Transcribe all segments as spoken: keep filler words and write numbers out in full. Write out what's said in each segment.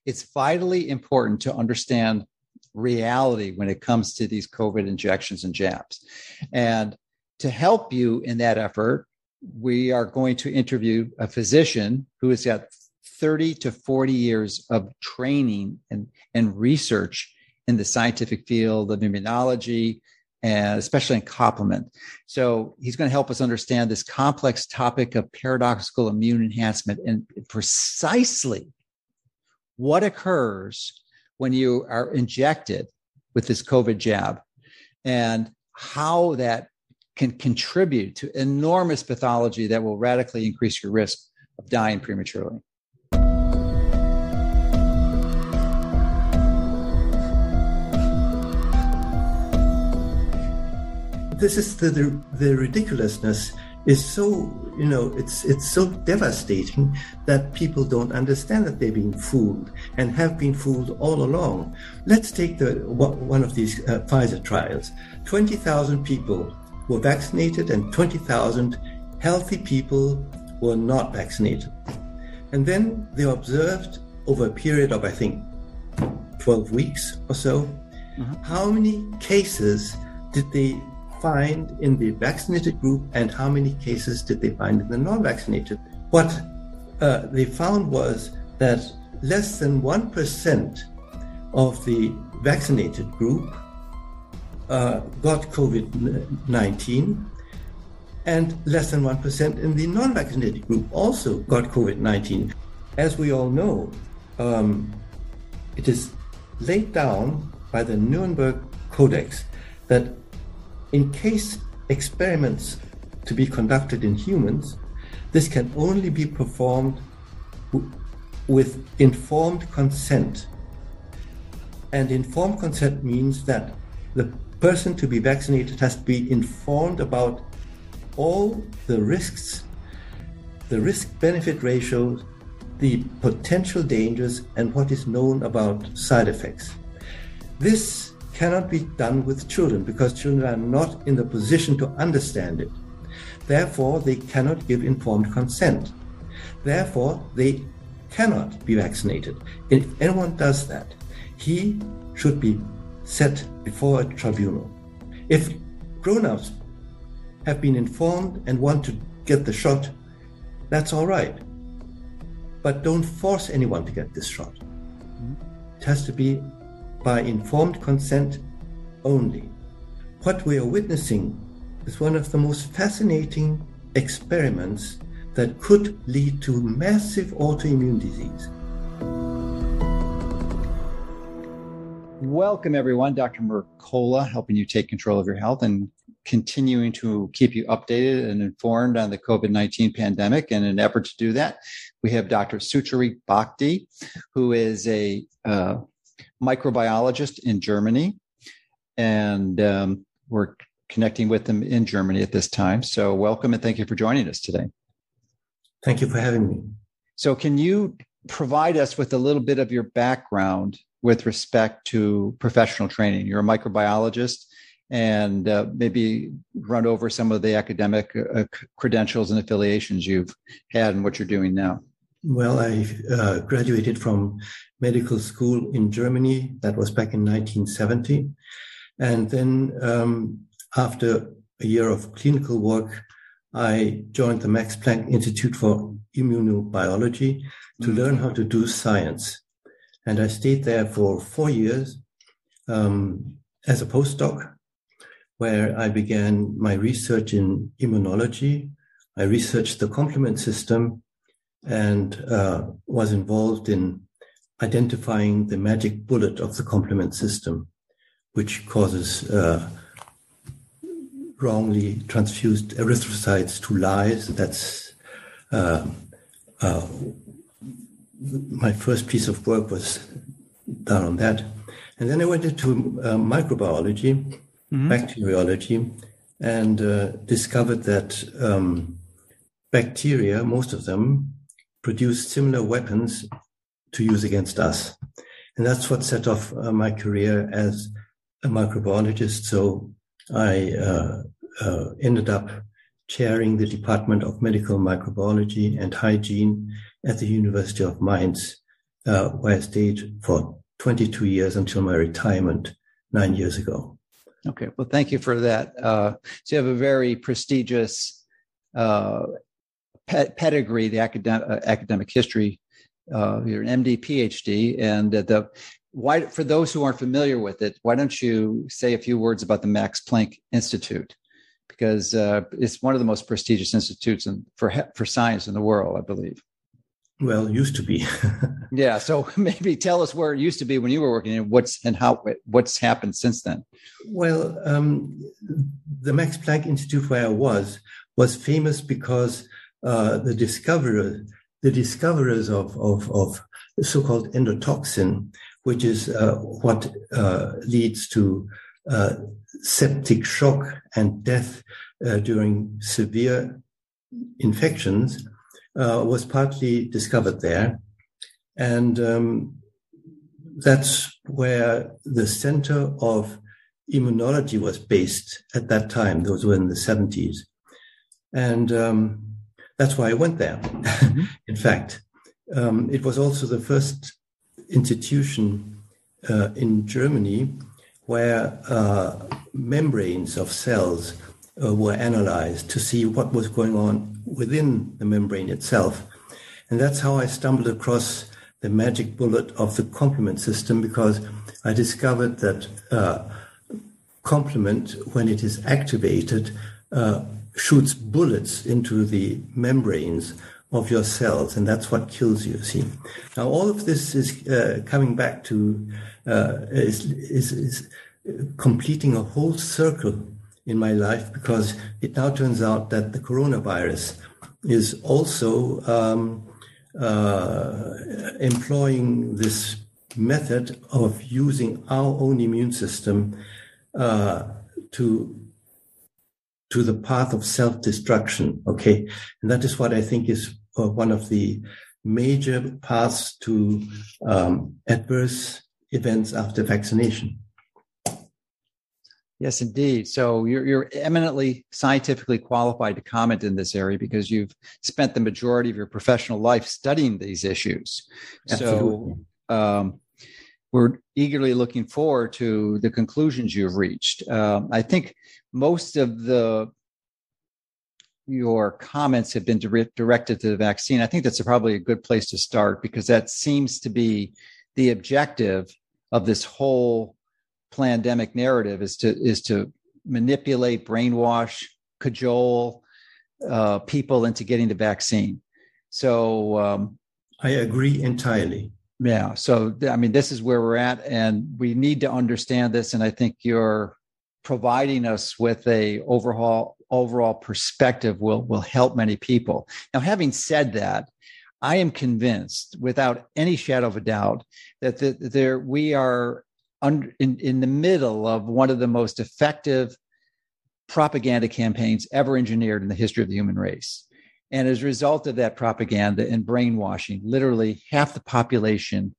it's vitally important to understand reality when it comes to these COVID injections and jabs. And to help you in that effort, we are going to interview a physician who has got thirty to forty years of training and, and research in the scientific field of immunology, and especially in complement. So he's going to help us understand this complex topic of paradoxical immune enhancement and precisely what occurs when you are injected with this COVID jab and how that can contribute to enormous pathology that will radically increase your risk of dying prematurely. This is the, the the ridiculousness is so, you know, it's it's so devastating that people don't understand that they're being fooled and have been fooled all along. Let's take the one of these uh, Pfizer trials. twenty thousand people were vaccinated and twenty thousand healthy people were not vaccinated. And then they observed over a period of, I think, twelve weeks or so, mm-hmm. how many cases did they find in the vaccinated group and how many cases did they find in the non-vaccinated. What uh, they found was that less than one percent of the vaccinated group uh, got COVID nineteen, and less than one percent in the non-vaccinated group also got COVID nineteen. As we all know, um, it is laid down by the Nuremberg Codex that in case experiments to be conducted in humans, this can only be performed w- with informed consent. And informed consent means that the person to be vaccinated has to be informed about all the risks, the risk-benefit ratios, the potential dangers, and what is known about side effects. This cannot be done with children because children are not in the position to understand it. Therefore, they cannot give informed consent. Therefore, they cannot be vaccinated. If anyone does that, he should be set before a tribunal. If grown-ups have been informed and want to get the shot, that's all right. But don't force anyone to get this shot. It has to be by informed consent only. What we are witnessing is one of the most fascinating experiments that could lead to massive autoimmune disease. Welcome, everyone. Doctor Mercola, helping you take control of your health and continuing to keep you updated and informed on the COVID nineteen pandemic. And in an effort to do that, we have Doctor Sucharit Bhakdi, who is a uh, microbiologist in Germany, and um, we're connecting with them in Germany at this time. So welcome and thank you for joining us today. Thank you for having me. So can you provide us with a little bit of your background with respect to professional training? You're a microbiologist, and uh, maybe run over some of the academic uh, credentials and affiliations you've had and what you're doing now. Well, I uh, graduated from medical school in Germany. That was back in nineteen seventy. And then um, after a year of clinical work, I joined the Max Planck Institute for Immunobiology to mm-hmm. learn how to do science. And I stayed there for four years um, as a postdoc, where I began my research in immunology. I researched the complement system and uh, was involved in identifying the magic bullet of the complement system, which causes uh, wrongly transfused erythrocytes to lyse. That's uh, uh, my first piece of work was done on that. And then I went into uh, microbiology, mm-hmm. bacteriology, and uh, discovered that um, bacteria, most of them, produce similar weapons to use against us. And that's what set off uh, my career as a microbiologist. So I uh, uh, ended up chairing the Department of Medical Microbiology and Hygiene at the University of Mainz uh, where I stayed for twenty-two years until my retirement nine years ago. Okay, well, thank you for that. Uh, so you have a very prestigious uh, ped- pedigree, the academic uh, academic history. Uh, you're an M D, P H D, and uh, the why for those who aren't familiar with it, why don't you say a few words about the Max Planck Institute? Because uh, it's one of the most prestigious institutes in, for for science in the world, I believe. Well, used to be. Yeah, so maybe tell us where it used to be when you were working, and what's and how what's happened since then. Well, um, the Max Planck Institute where I was was famous because uh, the discoverer, the discoverers of of, of the so-called endotoxin, which is uh, what uh, leads to uh, septic shock and death uh, during severe infections, uh, was partly discovered there. And um, that's where the Center of Immunology was based at that time. Those were in the seventies. And um, that's why I went there. Mm-hmm. In fact, um, it was also the first institution uh, in Germany where uh, membranes of cells uh, were analyzed to see what was going on within the membrane itself. And that's how I stumbled across the magic bullet of the complement system, because I discovered that uh, complement, when it is activated, uh, shoots bullets into the membranes of your cells, and that's what kills you, see. Now, all of this is uh, coming back to, uh, is, is, is completing a whole circle in my life, because it now turns out that the coronavirus is also um, uh, employing this method of using our own immune system uh, to to the path of self-destruction, okay? And that is what I think is uh, one of the major paths to um, adverse events after vaccination. Yes, indeed. So you're, you're eminently scientifically qualified to comment in this area because you've spent the majority of your professional life studying these issues. Absolutely. So um, we're eagerly looking forward to the conclusions you've reached. Um, I think most of the your comments have been dire- directed to the vaccine. I think that's a, probably a good place to start, because that seems to be the objective of this whole pandemic narrative, is to is to manipulate, brainwash, cajole uh, people into getting the vaccine. So um, I agree entirely. Yeah. So, I mean, this is where we're at, and we need to understand this. And I think you're providing us with a overhaul, overall perspective will, will help many people. Now, having said that, I am convinced without any shadow of a doubt that the, there we are under, in, in the middle of one of the most effective propaganda campaigns ever engineered in the history of the human race. And as a result of that propaganda and brainwashing, literally half the population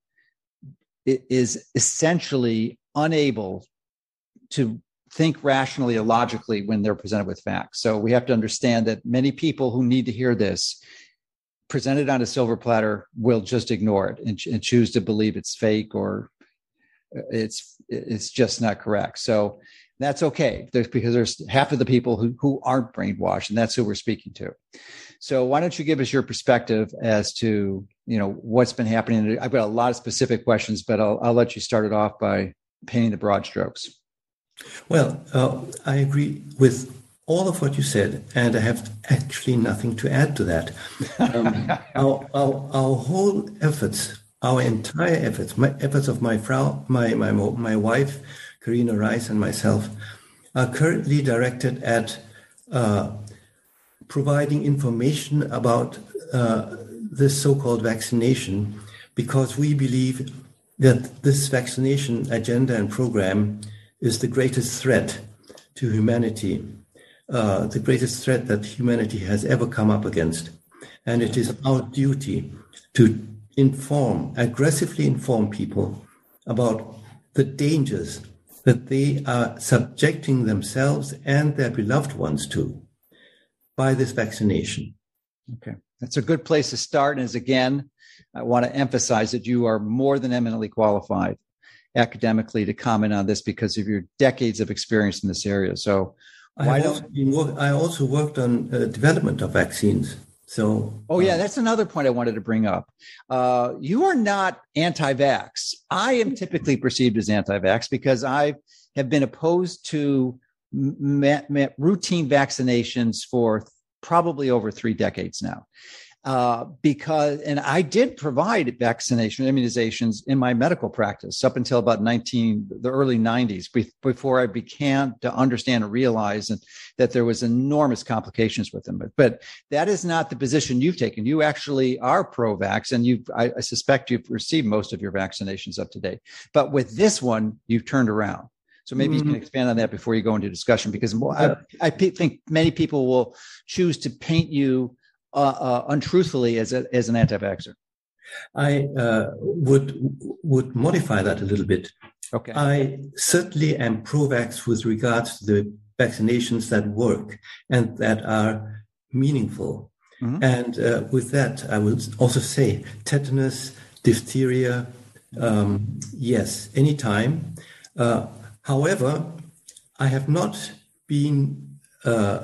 is essentially unable to think rationally or logically when they're presented with facts. So we have to understand that many people who need to hear this, presented on a silver platter, will just ignore it and, and choose to believe it's fake or it's it's just not correct. So that's okay, there's, because there's half of the people who, who aren't brainwashed, and that's who we're speaking to. So why don't you give us your perspective as to, you know, what's been happening? I've got a lot of specific questions, but I'll, I'll let you start it off by painting the broad strokes. Well, uh, I agree with all of what you said, and I have actually nothing to add to that. Um, our, our, our whole efforts, our entire efforts, my efforts of my Frau, my, my, my wife, Karina Rice, and myself, are currently directed at uh, providing information about uh, this so-called vaccination, because we believe that this vaccination agenda and program is the greatest threat to humanity, uh, the greatest threat that humanity has ever come up against. And it is our duty to inform, aggressively inform people about the dangers that they are subjecting themselves and their beloved ones to by this vaccination. Okay, that's a good place to start. And as again, I want to emphasize that you are more than eminently qualified academically to comment on this because of your decades of experience in this area. So why I don't also, been work, I also worked on uh, development of vaccines. So, oh yeah, uh, that's another point I wanted to bring up. Uh, you are not anti-vax. I am typically perceived as anti-vax because I have been opposed to ma- ma- routine vaccinations for probably over three decades now. Uh, because, and I did provide vaccination immunizations in my medical practice up until about nineteen, the early nineties, be, before I began to understand and realize and, that there was enormous complications with them. But, but that is not the position you've taken. You actually are pro-vax, and you, I, I suspect you've received most of your vaccinations up to date. But with this one, you've turned around. So maybe mm-hmm. you can expand on that before you go into discussion, because I, I think many people will choose to paint you Uh, uh, untruthfully as a, as an anti-vaxxer. I uh, would would modify that a little bit. Okay. I certainly am pro-vax with regards to the vaccinations that work and that are meaningful. Mm-hmm. And uh, with that, I would also say tetanus, diphtheria, um, yes, anytime. Uh, however, I have not been uh,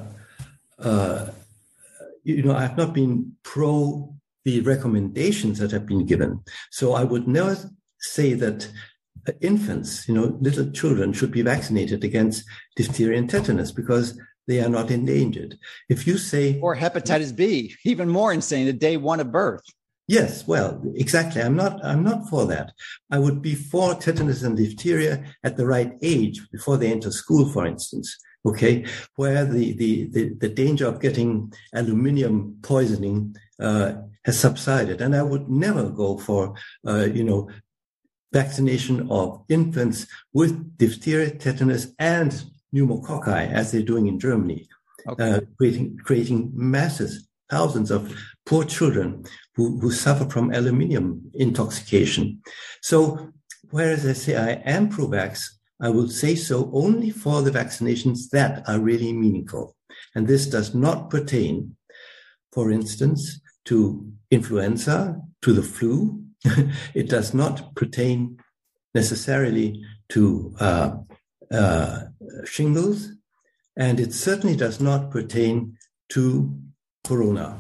uh, You know, I have not been pro the recommendations that have been given. So I would never say that infants, you know, little children should be vaccinated against diphtheria and tetanus because they are not endangered. If you say... Or hepatitis B, even more insane, the day one of birth. Yes, well, exactly. I'm not, I'm not for that. I would be for tetanus and diphtheria at the right age before they enter school, for instance. Okay, where the, the, the, the danger of getting aluminium poisoning uh, has subsided. And I would never go for, uh, you know, vaccination of infants with diphtheria, tetanus, and pneumococci, as they're doing in Germany, okay. uh, creating, creating masses, thousands of poor children who, who suffer from aluminium intoxication. So, whereas I say I am pro-vax, I will say so only for the vaccinations that are really meaningful. And this does not pertain, for instance, to influenza, to the flu. It does not pertain necessarily to uh, uh, shingles. And it certainly does not pertain to corona.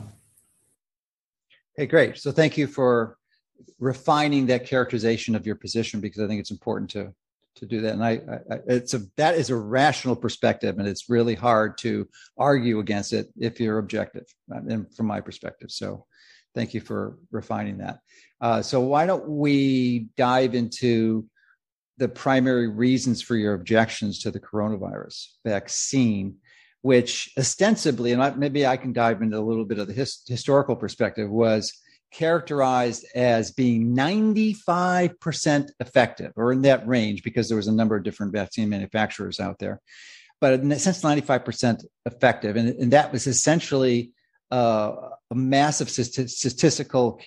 Okay, great. So thank you for refining that characterization of your position, because I think it's important to to do that. And I, I, it's a, that is a rational perspective, and it's really hard to argue against it if you're objective, and from my perspective. So thank you for refining that. Uh, so why don't we dive into the primary reasons for your objections to the coronavirus vaccine, which ostensibly, and I, maybe I can dive into a little bit of the his, historical perspective, was characterized as being ninety-five percent effective, or in that range, because there was a number of different vaccine manufacturers out there, but in a sense, ninety-five percent effective. And, and that was essentially uh, a massive statistical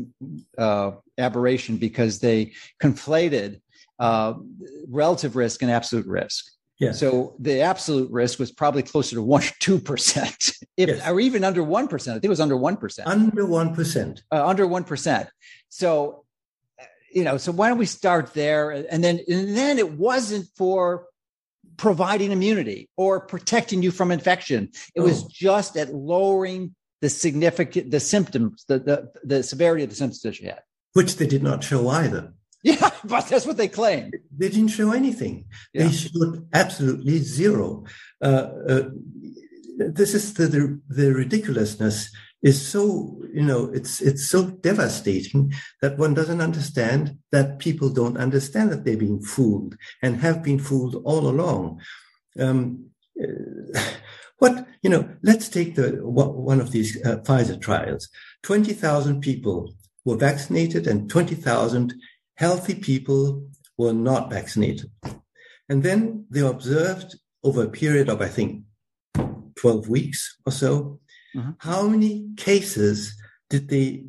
uh, aberration, because they conflated uh, relative risk and absolute risk. Yeah. So the absolute risk was probably closer to one or two percent, if yes. or even under one percent. I think it was under one percent. Under one percent. Uh, under one percent. So, you know, so why don't we start there? And then, and then it wasn't for providing immunity or protecting you from infection. It oh. was just at lowering the significant, the symptoms, the, the, the severity of the symptoms that you had. Which they did not show either. Yeah, but that's what they claim. They didn't show anything. Yeah. They showed absolutely zero. Uh, uh, this is the, the the ridiculousness is so, you know, it's it's so devastating that one doesn't understand that people don't understand that they're being fooled and have been fooled all along. Um, uh, what, you know, let's take the one of these uh, Pfizer trials. twenty thousand people were vaccinated and twenty thousand healthy people were not vaccinated. And then they observed over a period of, I think, twelve weeks or so, mm-hmm. how many cases did they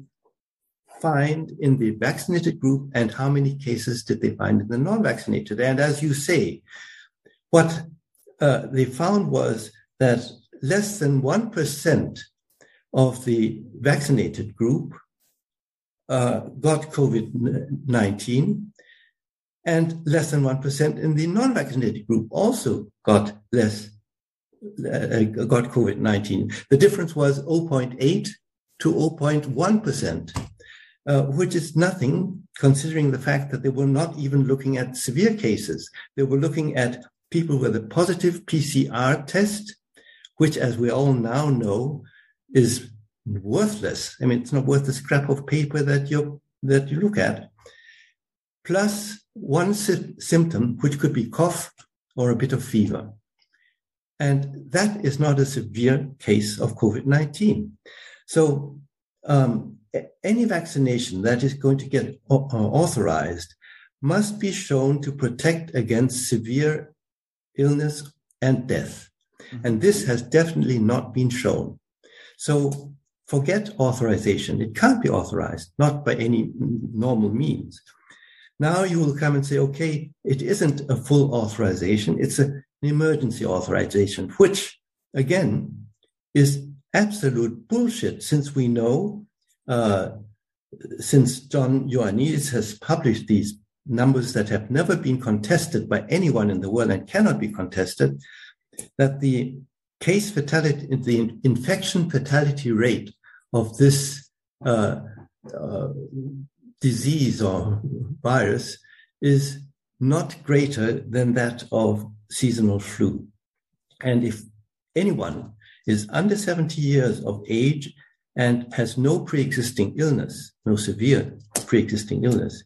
find in the vaccinated group and how many cases did they find in the non-vaccinated. And as you say, what uh, they found was that less than one percent of the vaccinated group uh, got COVID nineteen, and less than one percent in the non-vaccinated group also got less, uh, got COVID nineteen. The difference was zero point eight to zero point one percent, uh, which is nothing considering the fact that they were not even looking at severe cases. They were looking at people with a positive P C R test, which, as we all now know, is worthless. I mean, it's not worth the scrap of paper that you that you look at. Plus one sy- symptom, which could be cough or a bit of fever. And that is not a severe case of COVID nineteen. So um, any vaccination that is going to get o- authorized must be shown to protect against severe illness and death. Mm-hmm. And this has definitely not been shown. So forget authorization. It can't be authorized, not by any normal means. Now you will come and say, okay, it isn't a full authorization. It's a, an emergency authorization, which, again, is absolute bullshit, since we know, uh, since John Ioannidis has published these numbers that have never been contested by anyone in the world and cannot be contested, that the case fatality, the infection fatality rate of this uh, uh, disease or virus is not greater than that of seasonal flu. And if anyone is under seventy years of age and has no pre-existing illness, no severe pre-existing illness,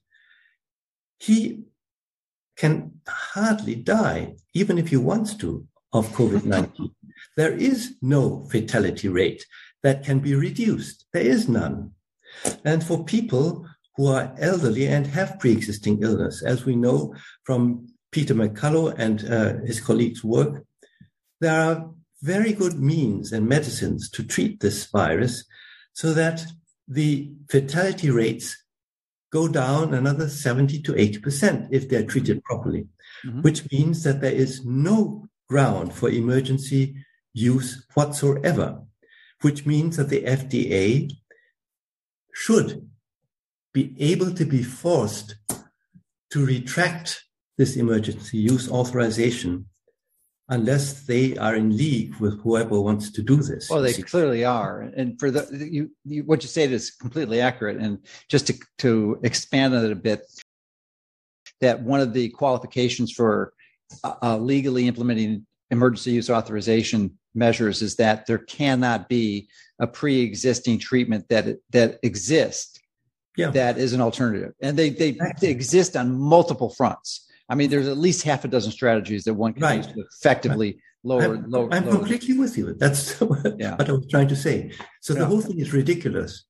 he can hardly die, even if he wants to, of COVID nineteen. There is no fatality rate that can be reduced. There is none. And for people who are elderly and have pre-existing illness, as we know from Peter McCullough and uh, his colleagues' work, there are very good means and medicines to treat this virus so that the fatality rates go down another seventy to eighty percent if they're treated properly, mm-hmm. which means that there is no ground for emergency use whatsoever, which means that the F D A should be able to be forced to retract this emergency use authorization unless they are in league with whoever wants to do this. Well, they clearly are. And for the you, you what you said is completely accurate. And just to, to expand on it a bit, that one of the qualifications for uh, legally implementing emergency use authorization measures is that there cannot be a pre-existing treatment that that exists yeah. that is an alternative. And they, they, they exist on multiple fronts. I mean, there's at least half a dozen strategies that one can right. use to effectively right. lower. I'm, lower, I'm lower. completely with you. That's what, yeah. what I was trying to say. So yeah. the whole thing is ridiculous.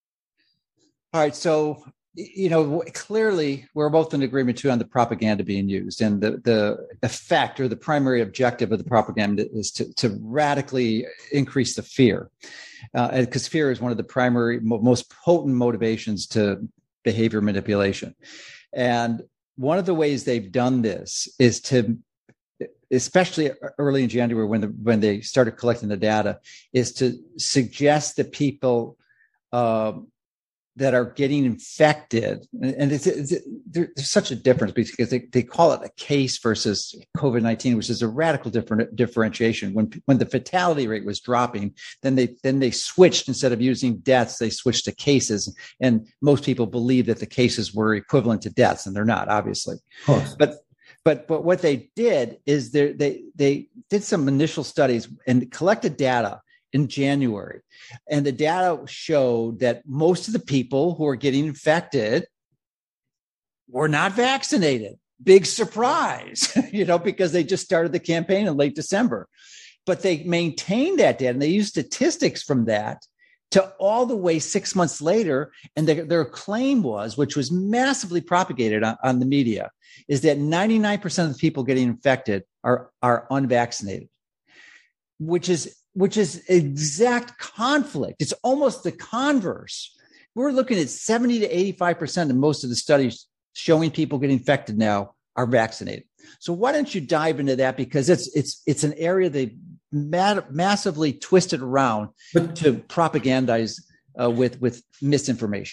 All right. So, you know, clearly we're both in agreement too on the propaganda being used, and the the effect or the primary objective of the propaganda is to, to radically increase the fear, because uh, fear is one of the primary, most potent motivations to behavior manipulation. And one of the ways they've done this is to, especially early in January when the when they started collecting the data, is to suggest that people uh, that are getting infected, and it's, it's, there's such a difference because they, they call it a case versus COVID nineteen, which is a radical different differentiation. When when the fatality rate was dropping, then they then they switched, instead of using deaths, they switched to cases. And most people believe that the cases were equivalent to deaths, and they're not, obviously. But but but what they did is they they they did some initial studies and collected data in January. And the data showed that most of the people who are getting infected were not vaccinated. Big surprise, you know, because they just started the campaign in late December. But they maintained that data, and they used statistics from that to all the way six months later. And their, their claim was, which was massively propagated on, on the media, is that ninety-nine percent of the people getting infected are, are unvaccinated, which is which is exact conflict. It's almost the converse. We're looking at seventy to eighty-five percent of most of the studies showing people getting infected now are vaccinated. So why don't you dive into that? Because it's it's it's an area they mad, massively twisted around but, to propagandize uh, with, with misinformation.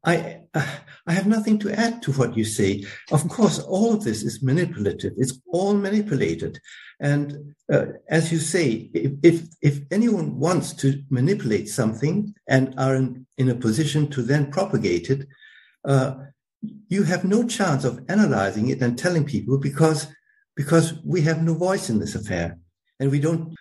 I I have nothing to add to what you say. Of course, all of this is manipulative. It's all manipulated. And uh, as you say, if if anyone wants to manipulate something and are in, in a position to then propagate it, uh, you have no chance of analyzing it and telling people because because we have no voice in this affair, and we don't.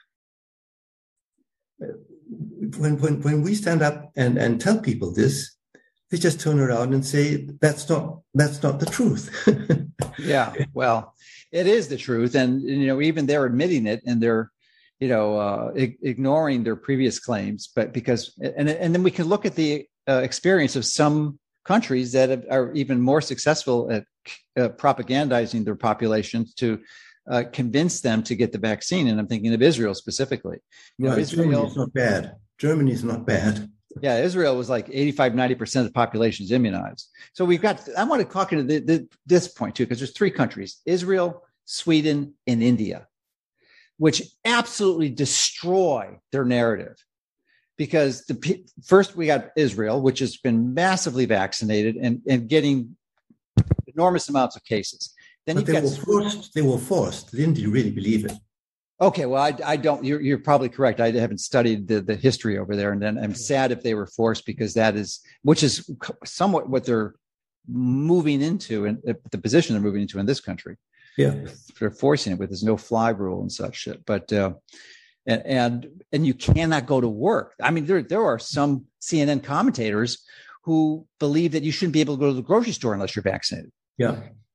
When when when we stand up and, and tell people this, they just turn around and say that's not that's not the truth. Yeah, well, it is the truth, and you know even they're admitting it, and they're you know uh, ig- ignoring their previous claims. But because and and then we can look at the uh, experience of some countries that have, are even more successful at uh, propagandizing their populations to uh, convince them to get the vaccine. And I'm thinking of Israel specifically. You Right, know, Israel, Germany is not bad. Germany is not bad. Yeah, Israel was like eighty-five, ninety percent of the population is immunized. So we've got, I want to talk into the, the, this point too, because there's three countries, Israel, Sweden, and India, which absolutely destroy their narrative. Because the first we got Israel, which has been massively vaccinated and, and getting enormous amounts of cases. Then but you've they got were forced. They were forced. They didn't really believe it. Okay, well, I, I don't. You're, you're probably correct. I haven't studied the, the history over there, and then I'm sad if they were forced because that is, which is somewhat what they're moving into, and the position they're moving into in this country. Yeah, they're forcing it with this no-fly rule and such shit. But uh, and and and you cannot go to work. I mean, there there are some C N N commentators who believe that you shouldn't be able to go to the grocery store unless you're vaccinated. Yeah,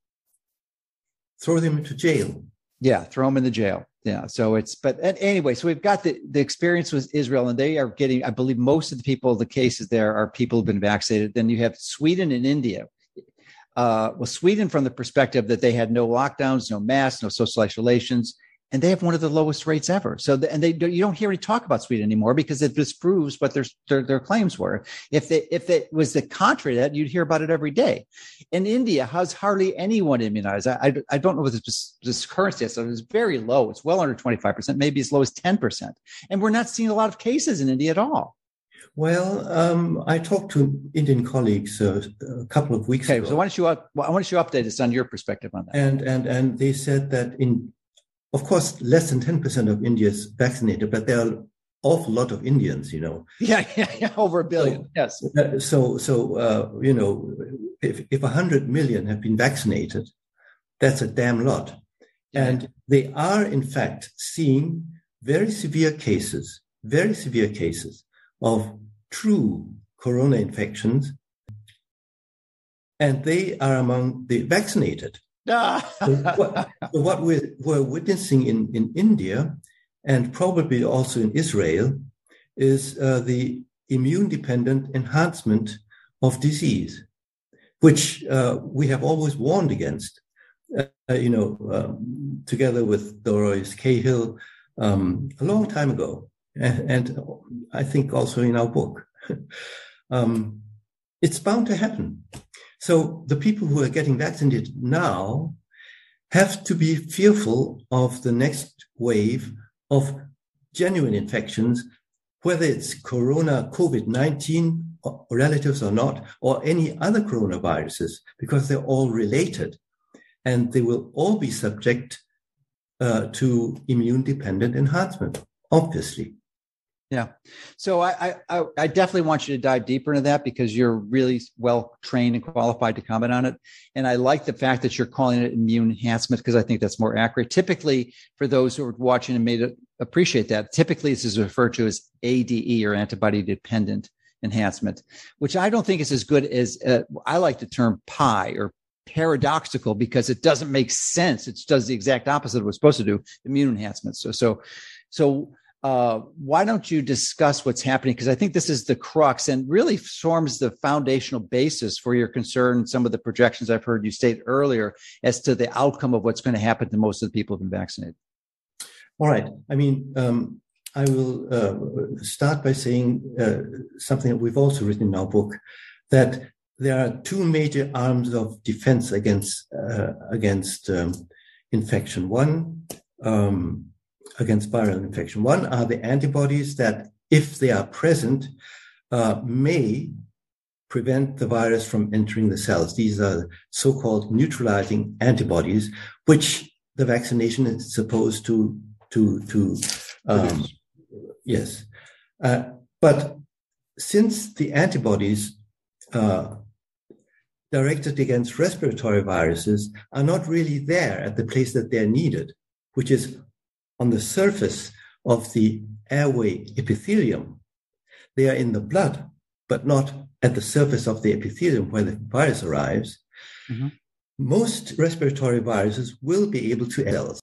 throw them into jail. Yeah, throw them in the jail. Yeah. So it's, but anyway, so we've got the, the experience with Israel, and they are getting, I believe most of the people, the cases there are people who've been vaccinated. Then you have Sweden and India. Uh, well, Sweden from the perspective that they had no lockdowns, no masks, no social isolations, and they have one of the lowest rates ever. So, the, and they you don't hear any talk about Sweden anymore because it disproves what their, their their claims were. If they if it was the contrary to that, you'd hear about it every day. In India, has hardly anyone immunized. I, I, I don't know what this, this current state is. So it's very low. It's well under twenty-five percent, maybe as low as ten percent. And we're not seeing a lot of cases in India at all. Well, um, I talked to Indian colleagues uh, a couple of weeks okay, ago. So why don't you up, why don't you update us on your perspective on that? And and and they said that in, of course, less than ten percent of India is vaccinated, but there are an awful lot of Indians, you know. Yeah, yeah, yeah over a billion. So, yes. Uh, so so uh, you know, if if a hundred million have been vaccinated, that's a damn lot, yeah. And they are in fact seeing very severe cases, very severe cases of true corona infections, and they are among the vaccinated. so what, so what we're, we're witnessing in, in India, and probably also in Israel, is uh, the immune-dependent enhancement of disease, which uh, we have always warned against, uh, you know, um, together with Dolores Cahill um, a long time ago. And, and I think also in our book. um, it's bound to happen. So the people who are getting vaccinated now have to be fearful of the next wave of genuine infections, whether it's corona, COVID nineteen or relatives or not, or any other coronaviruses, because they're all related. And they will all be subject uh, to immune-dependent enhancement, obviously. Yeah. So I, I I definitely want you to dive deeper into that because you're really well trained and qualified to comment on it. And I like the fact that you're calling it immune enhancement because I think that's more accurate. Typically, for those who are watching and may appreciate that, typically this is referred to as A D E or antibody dependent enhancement, which I don't think is as good as uh, I like the term pi or paradoxical because it doesn't make sense. It does the exact opposite of what it's supposed to do, immune enhancement. So, so, so, Uh, why don't you discuss what's happening? Because I think this is the crux and really forms the foundational basis for your concern. Some of the projections I've heard you state earlier as to the outcome of what's going to happen to most of the people who've been vaccinated. All right. I mean, um, I will uh, start by saying uh, something that we've also written in our book, that there are two major arms of defense against uh, against um, infection. One, um, against viral infection. One are the antibodies that, if they are present, uh, may prevent the virus from entering the cells. These are so-called neutralizing antibodies, which the vaccination is supposed to to to um, yes. Uh, but since the antibodies uh, directed against respiratory viruses are not really there at the place that they're needed, which is on the surface of the airway epithelium, they are in the blood, but not at the surface of the epithelium where the virus arrives. Mm-hmm. Most respiratory viruses will be able to cells.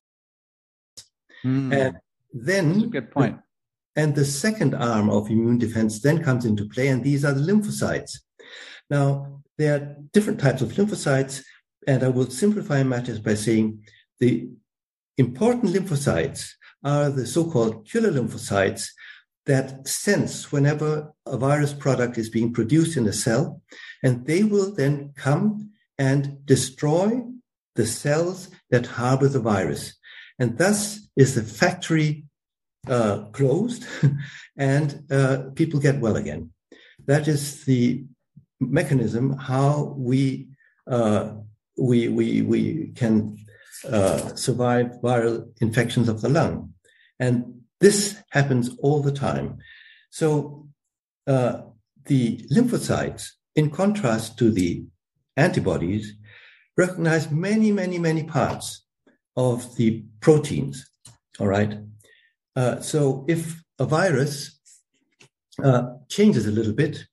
Mm. And then, that's a good point. And the second arm of immune defense then comes into play, and these are the lymphocytes. Now, there are different types of lymphocytes, and I will simplify matters by saying the important lymphocytes are the so-called killer lymphocytes that sense whenever a virus product is being produced in a cell, and they will then come and destroy the cells that harbor the virus. And thus is the factory uh, closed and uh, people get well again. That is the mechanism how we uh, we we we can uh, survive viral infections of the lung, and this happens all the time. So uh, the lymphocytes, in contrast to the antibodies, recognize many, many, many parts of the proteins. All right. Uh, so if a virus uh, changes a little bit,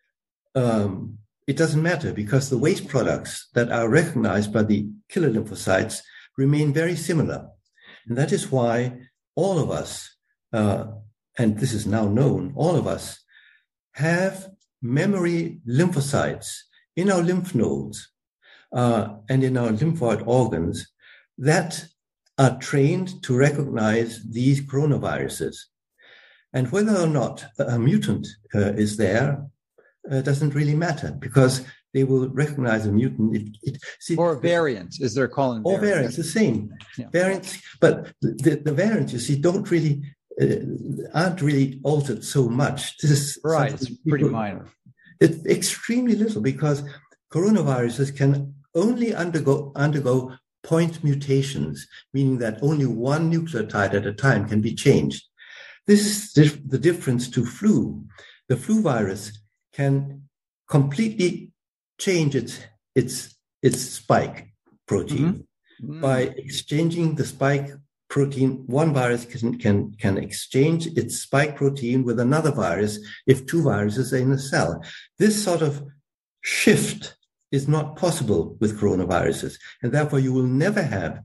um, it doesn't matter because the waste products that are recognized by the killer lymphocytes remain very similar. And that is why all of us, uh, and this is now known, all of us have memory lymphocytes in our lymph nodes uh, and in our lymphoid organs that are trained to recognize these coronaviruses. And whether or not a mutant uh, is there uh, doesn't really matter because they will recognize a mutant. It, it, see, or variants, as they're calling Or variants, variants the same. Yeah. Variants, but the, the variants, you see, don't really, uh, aren't really altered so much. This is right, it's people, pretty minor. It's extremely little because coronaviruses can only undergo undergo point mutations, meaning that only one nucleotide at a time can be changed. This is the difference to flu. The flu virus can completely change its its its spike protein mm-hmm. by exchanging the spike protein. One virus can can can exchange its spike protein with another virus if two viruses are in a cell. This sort of shift is not possible with coronaviruses, and therefore you will never have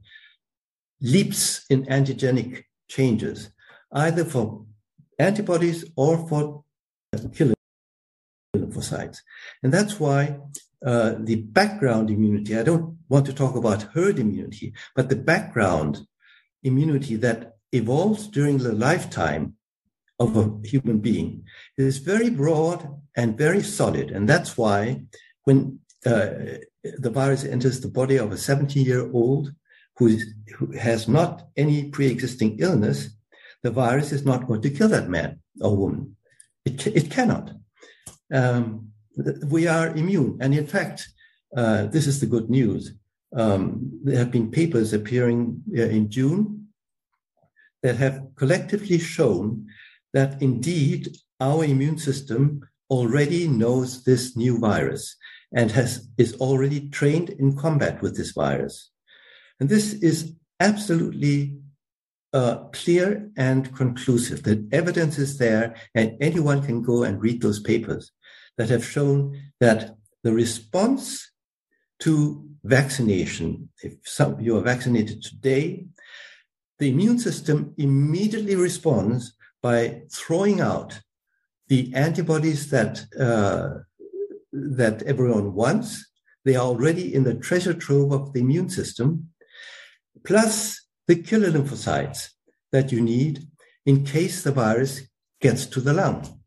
leaps in antigenic changes, either for antibodies or for killer lymphocytes. And that's why uh, the background immunity, I don't want to talk about herd immunity, but the background immunity that evolves during the lifetime of a human being is very broad and very solid. And that's why when uh, the virus enters the body of a seventy-year-old who, is, who has not any pre-existing illness, the virus is not going to kill that man or woman. It, it cannot. Um, we are immune. And in fact, uh, this is the good news. Um, there have been papers appearing uh, in June that have collectively shown that indeed our immune system already knows this new virus and has is already trained in combat with this virus. And this is absolutely uh, clear and conclusive. The evidence is there, and anyone can go and read those papers that have shown that the response to vaccination, if some, you are vaccinated today, the immune system immediately responds by throwing out the antibodies that uh, that everyone wants. They are already in the treasure trove of the immune system, plus the killer lymphocytes that you need in case the virus gets to the lung.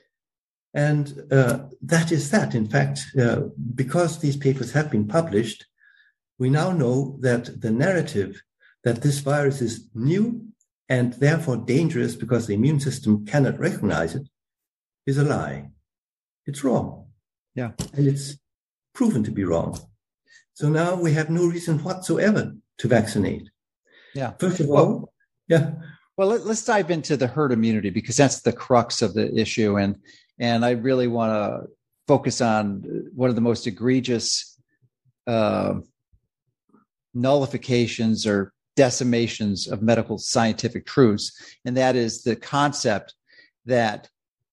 And uh, that is that. In fact, uh, because these papers have been published, we now know that the narrative that this virus is new and therefore dangerous because the immune system cannot recognize it is a lie. It's wrong. Yeah. And it's proven to be wrong. So now we have no reason whatsoever to vaccinate. Yeah. First of well, all, yeah. Well, let, let's dive into the herd immunity, because that's the crux of the issue. And, and I really want to focus on one of the most egregious uh, nullifications or decimations of medical scientific truths. And that is the concept that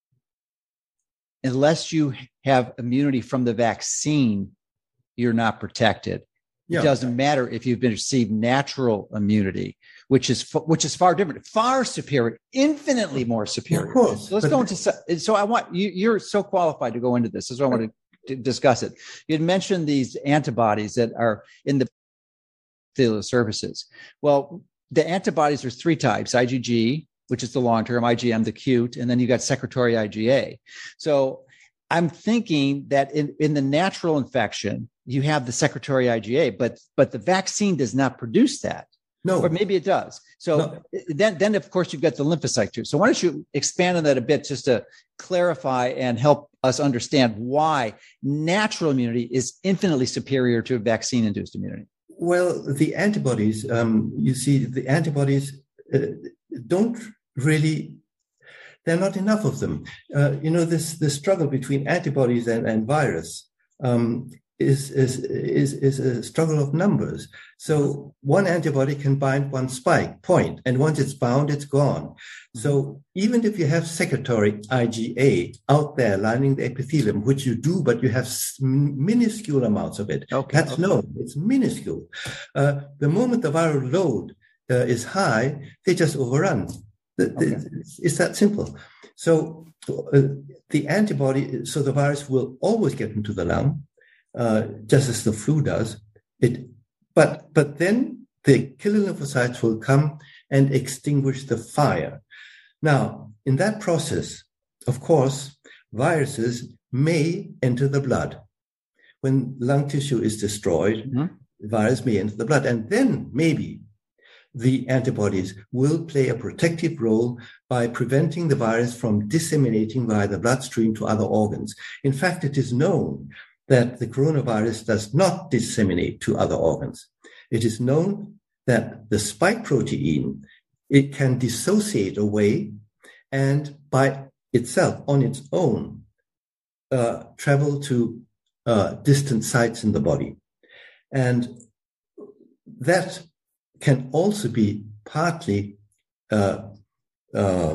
unless you have immunity from the vaccine, you're not protected. Yeah. It doesn't matter if you've been received natural immunity, which is which is far different, far superior, infinitely more superior. Of course. So let's go into. So I want you. You're so qualified to go into this. This is why I want to discuss it. You had mentioned these antibodies that are in the epithelial surfaces. Well, the antibodies, there's three types: IgG, which is the long term, IgM, the acute, and then you got secretory IgA. So I'm thinking that in, in the natural infection, you have the secretory IgA, but but the vaccine does not produce that. No. Or maybe it does. So no. then, then, of course, you've got the lymphocyte too. So why don't you expand on that a bit just to clarify and help us understand why natural immunity is infinitely superior to vaccine-induced immunity? Well, the antibodies, um, you see, the antibodies uh, don't really... There are not enough of them. Uh, you know, this this struggle between antibodies and, and virus um, is, is, is, is a struggle of numbers. So one antibody can bind one spike point, and once it's bound, it's gone. So even if you have secretory IgA out there lining the epithelium, which you do, but you have minuscule amounts of it, okay, that's okay. known. It's minuscule. Uh, the moment the viral load uh, is high, they just overrun. Okay. It's that simple. So uh, the antibody, so the virus will always get into the lung, uh, just as the flu does. It, but but then the killer lymphocytes will come and extinguish the fire. Now, in that process, of course, viruses may enter the blood. When lung tissue is destroyed, mm-hmm. the virus may enter the blood, and then maybe the antibodies will play a protective role by preventing the virus from disseminating via the bloodstream to other organs. In fact, it is known that the coronavirus does not disseminate to other organs. It is known that the spike protein, it can dissociate away and by itself, on its own, uh, travel to uh, distant sites in the body. And that can also be partly uh, uh,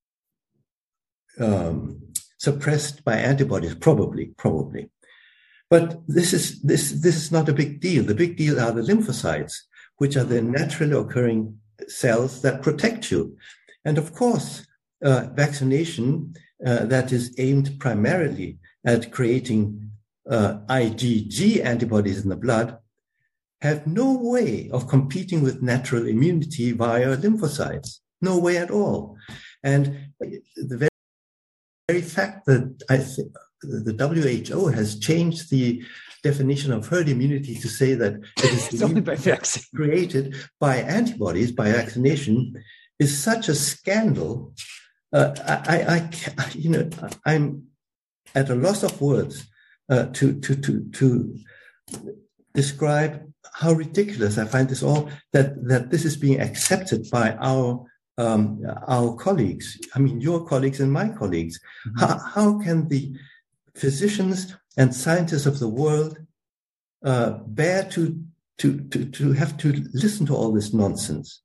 um, suppressed by antibodies, probably, probably. But this is this this is not a big deal. The big deal are the lymphocytes, which are the naturally occurring cells that protect you. And of course, uh, vaccination uh, that is aimed primarily at creating uh, IgG antibodies in the blood have no way of competing with natural immunity via lymphocytes. No way at all. And the very, very fact that I think the W H O has changed the definition of herd immunity to say that it is only by vaccine. created by antibodies, by vaccination, is such a scandal. Uh, I, I, I, you know, I'm at a loss of words uh, to to to to describe how ridiculous I find this all, that, that this is being accepted by our um, our colleagues. I mean, your colleagues and my colleagues. Mm-hmm. How, how can the physicians and scientists of the world uh, bear to, to, to, to have to listen to all this nonsense?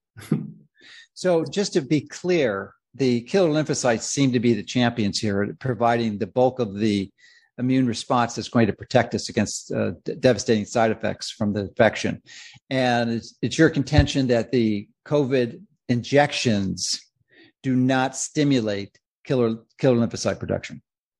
So just to be clear, the killer lymphocytes seem to be the champions here, providing the bulk of the immune response that's going to protect us against uh, d- devastating side effects from the infection. And it's, it's your contention that the COVID injections do not stimulate killer killer lymphocyte production.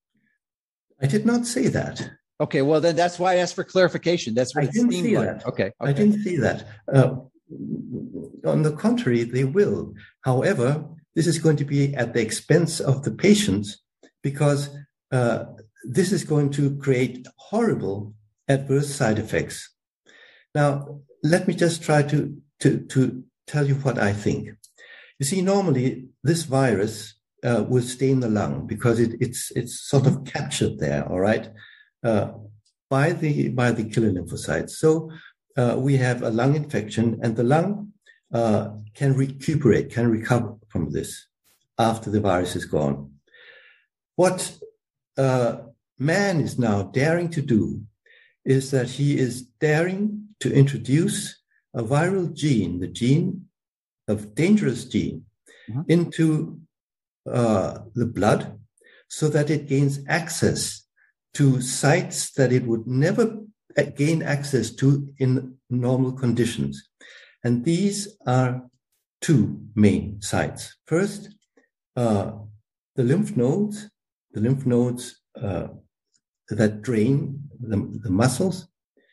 I did not say that. Okay, well, then that's why I asked for clarification. That's what I it didn't seemed see like. that. Okay, okay. I didn't see that. Uh, on the contrary, they will. However, this is going to be at the expense of the patients, because uh, this is going to create horrible adverse side effects. Now, let me just try to, to, to tell you what I think. You see, normally this virus uh, will stay in the lung because it, it's, it's sort of captured there, all right? uh, by the by the killer lymphocytes. So uh, we have a lung infection, and the lung uh, can recuperate, can recover from this after the virus is gone. What uh, man is now daring to do is that he is daring to introduce a viral gene, the gene of dangerous gene, mm-hmm. into uh, the blood so that it gains access to sites that it would never gain access to in normal conditions. And these are two main sites. First, uh, the lymph nodes, the lymph nodes uh, that drain the, the muscles.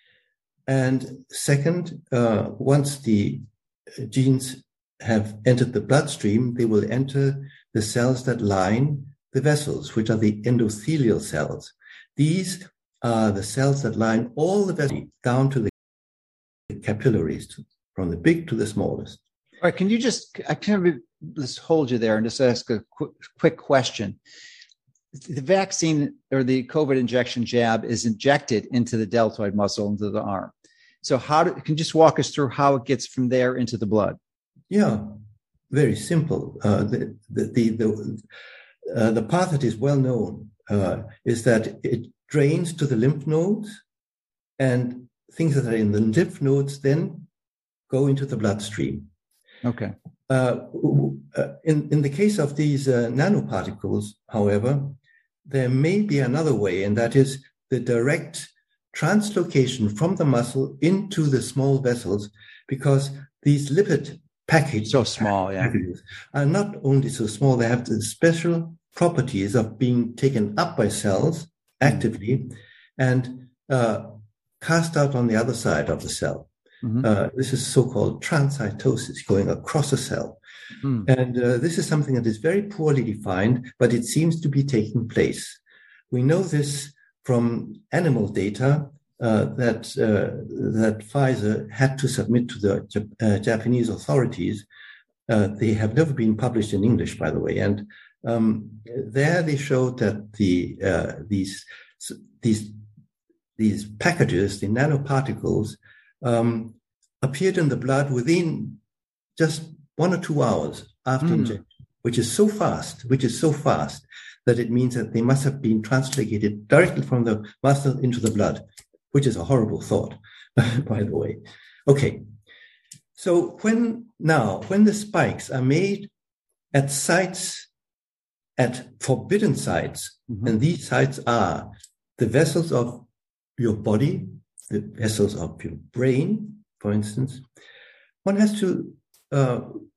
And second, uh, once the genes have entered the bloodstream, they will enter the cells that line the vessels, which are the endothelial cells. These are the cells that line all the vessels down to the capillaries, from the big to the smallest. All right, can you just, I can just hold you there and just ask a quick, quick question. The vaccine or the COVID injection jab is injected into the deltoid muscle, into the arm. So how do, can you just walk us through how it gets from there into the blood? Yeah, very simple. Uh, the, the, the, the, uh, the path that is well known uh, is that it drains to the lymph nodes, and things that are in the lymph nodes then go into the bloodstream. Okay. Uh, in, in the case of these uh, nanoparticles, however, there may be another way, and that is the direct translocation from the muscle into the small vessels, because these lipid packages so small, yeah, are not only so small, they have the special properties of being taken up by cells actively mm-hmm. and uh, cast out on the other side of the cell. Mm-hmm. Uh, this is so-called transcytosis, going across a cell. Mm. And uh, this is something that is very poorly defined, but it seems to be taking place. We know this from animal data uh, that uh, that Pfizer had to submit to the uh, Japanese authorities. Uh, they have never been published in English, by the way. And um, there they showed that the uh, these these these packages, the nanoparticles, um, appeared in the blood within just one or two hours after mm. injection, which is so fast, which is so fast that it means that they must have been translated directly from the muscle into the blood, which is a horrible thought, by the way. Okay, so when now, when the spikes are made at sites, at forbidden sites, mm-hmm. and these sites are the vessels of your body, the vessels of your brain, for instance, one has to uh,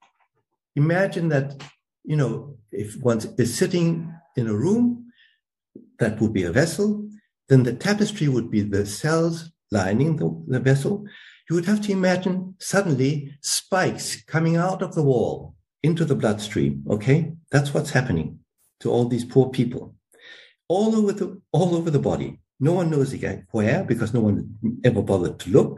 imagine that, you know, if one is sitting in a room, that would be a vessel, then the tapestry would be the cells lining the, the vessel. You would have to imagine suddenly spikes coming out of the wall into the bloodstream, okay? That's what's happening to all these poor people. All over the, all over the body. No one knows again where, because no one ever bothered to look.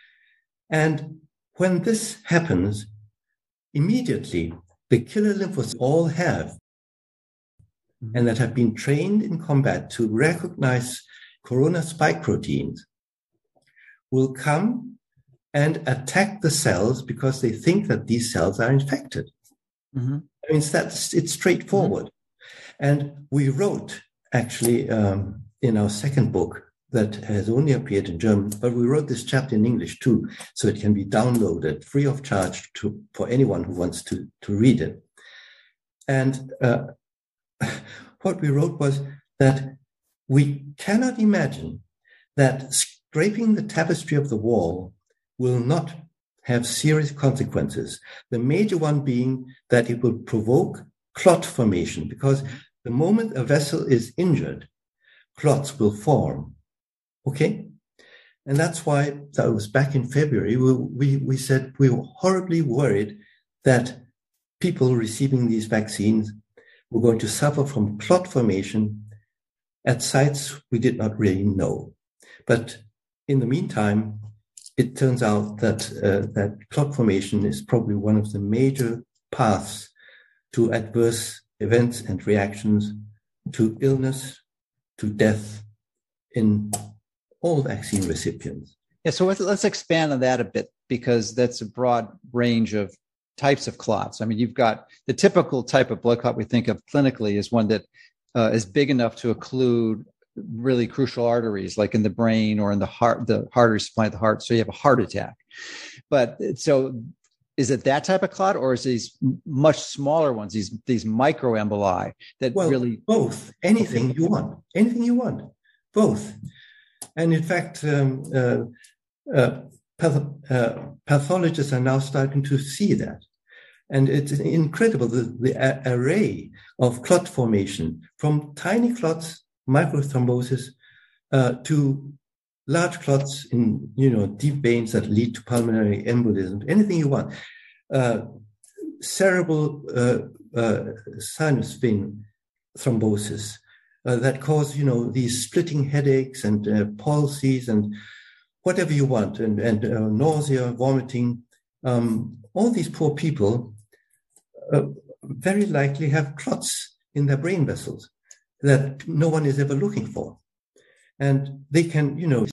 And when this happens, immediately the killer lymphocytes all have, mm-hmm. and that have been trained in combat to recognize corona spike proteins, will come and attack the cells because they think that these cells are infected. Mm-hmm. I mean, that's, it's straightforward. Mm-hmm. And we wrote, actually, um, in our second book that has only appeared in German, but we wrote this chapter in English too, so it can be downloaded free of charge to for anyone who wants to, to read it. And uh, what we wrote was that we cannot imagine that scraping the tapestry of the wall will not have serious consequences. The major one being that it will provoke clot formation, because the moment a vessel is injured, clots will form. Okay? And that's why that was back in February, we, we, we said we were horribly worried that people receiving these vaccines were going to suffer from clot formation at sites we did not really know. But in the meantime, it turns out that uh, that clot formation is probably one of the major paths to adverse events and reactions, to illness, to death, in all vaccine recipients. Yeah, so let's, let's expand on that a bit, because that's a broad range of types of clots. I mean, you've got the typical type of blood clot we think of clinically is one that uh, is big enough to occlude really crucial arteries, like in the brain or in the heart, the arteries supply the heart. So you have a heart attack. But so is it that type of clot, or is these much smaller ones, these these microemboli that well, really both? Anything you want, anything you want, both. And in fact, um, uh, uh, path- uh, pathologists are now starting to see that. And it's incredible, the, the a- array of clot formation, from tiny clots, microthrombosis, uh, to large clots in, you know, deep veins that lead to pulmonary embolism, anything you want. Uh, cerebral uh, uh, sinus vein thrombosis uh, that cause, you know, these splitting headaches and uh, palsies and whatever you want, and, and uh, nausea, vomiting. Um, all these poor people uh, very likely have clots in their brain vessels that no one is ever looking for. And they can, you know,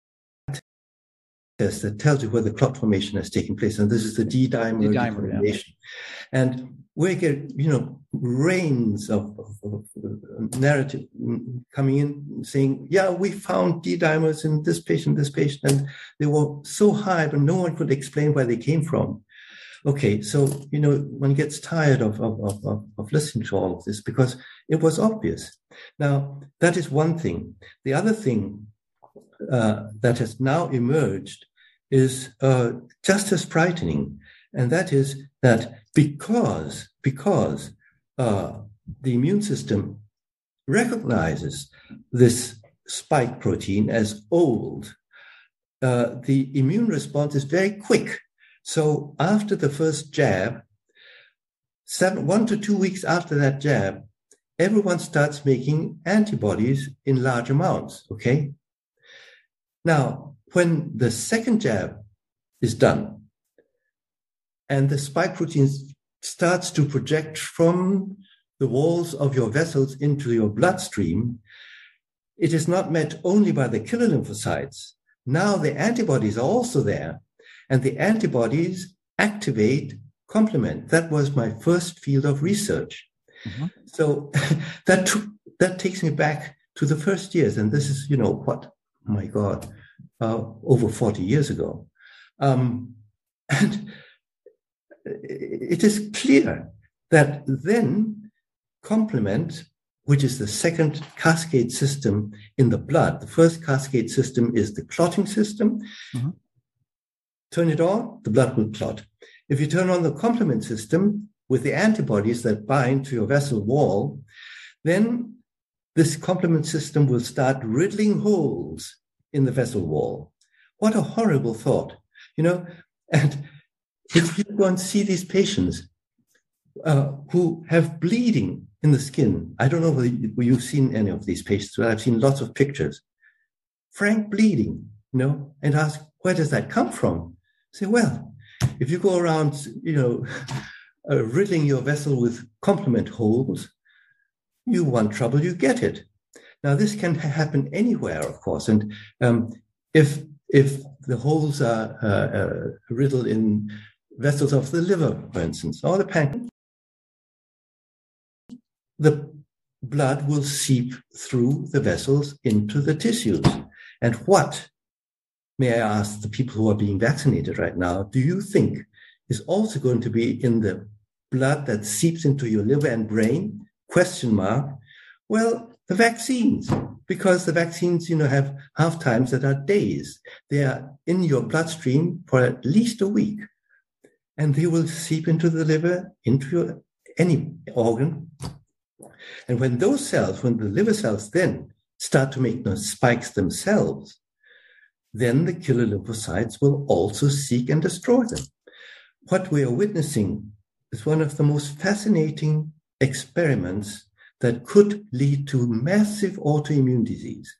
test that tells you where the clot formation has taken place. And this is the D-dimer, D-dimer determination. Yeah. And we get, you know, rains of, of, of narrative coming in saying, yeah, we found D-dimers in this patient, this patient, and they were so high, but no one could explain where they came from. Okay, so, you know, one gets tired of, of, of, of listening to all of this because it was obvious. Now, that is one thing. The other thing uh, that has now emerged is uh, just as frightening, and that is that because, because uh, the immune system recognizes this spike protein as old, uh, the immune response is very quick. So after the first jab, seven, one to two weeks after that jab, everyone starts making antibodies in large amounts, okay? Now, when the second jab is done and the spike protein starts to project from the walls of your vessels into your bloodstream, it is not met only by the killer lymphocytes. Now the antibodies are also there. And the antibodies activate complement. That was my first field of research. Mm-hmm. So that took, that takes me back to the first years. And this is, you know, what, oh my God, uh, over forty years ago. Um, and it is clear that then complement, which is the second cascade system in the blood, the first cascade system is the clotting system. Mm-hmm. Turn it on, the blood will clot. If you turn on the complement system with the antibodies that bind to your vessel wall, then this complement system will start riddling holes in the vessel wall. What a horrible thought, you know? And if you go and see these patients uh, who have bleeding in the skin, I don't know whether you've seen any of these patients, but I've seen lots of pictures. Frank bleeding, you know, and ask, where does that come from? Say, well, if you go around, you know, uh, riddling your vessel with complement holes, you want trouble, you get it. Now, this can happen anywhere, of course. And um, if if the holes are uh, uh, riddled in vessels of the liver, for instance, or the pancreas, the blood will seep through the vessels into the tissues. And what, may I ask the people who are being vaccinated right now, do you think is also going to be in the blood that seeps into your liver and brain? Question mark. Well, the vaccines, because the vaccines, you know, have half times that are days. They are in your bloodstream for at least a week, and they will seep into the liver, into your, any organ. And when those cells, when the liver cells then start to make those spikes themselves, then the killer lymphocytes will also seek and destroy them. What we are witnessing is one of the most fascinating experiments that could lead to massive autoimmune disease.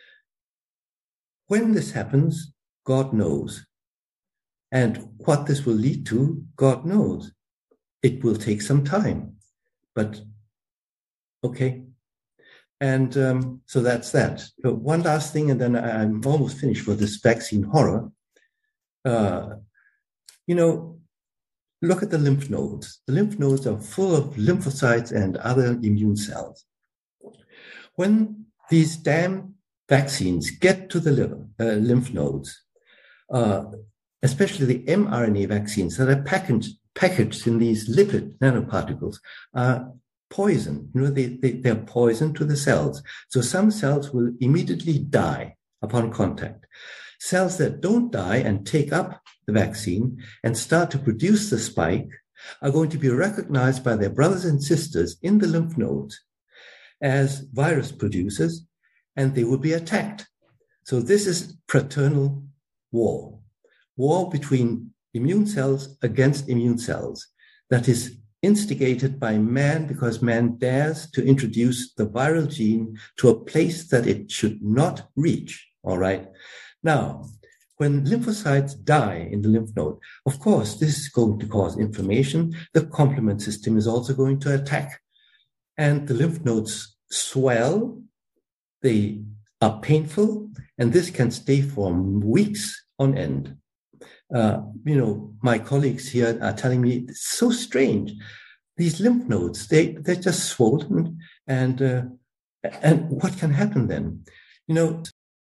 When this happens, God knows. And what this will lead to, God knows. It will take some time. But, okay. And um, so that's that. Uh, one last thing, and then I'm almost finished with this vaccine horror. Uh, you know, look at the lymph nodes. The lymph nodes are full of lymphocytes and other immune cells. When these damn vaccines get to the liver, uh, lymph nodes, uh, especially the mRNA vaccines that are packaged, packaged in these lipid nanoparticles, are poison. You know, they, they, they're poison to the cells. So some cells will immediately die upon contact. Cells that don't die and take up the vaccine and start to produce the spike are going to be recognized by their brothers and sisters in the lymph nodes as virus producers, and they will be attacked. So this is fraternal war, war between immune cells against immune cells that is instigated by man because man dares to introduce the viral gene to a place that it should not reach, all right? Now, when lymphocytes die in the lymph node, of course, this is going to cause inflammation. The complement system is also going to attack, and the lymph nodes swell, they are painful, and this can stay for weeks on end. Uh, you know, my colleagues here are telling me it's so strange. These lymph nodes, they, they're just swollen, and, uh, and what can happen then? You know,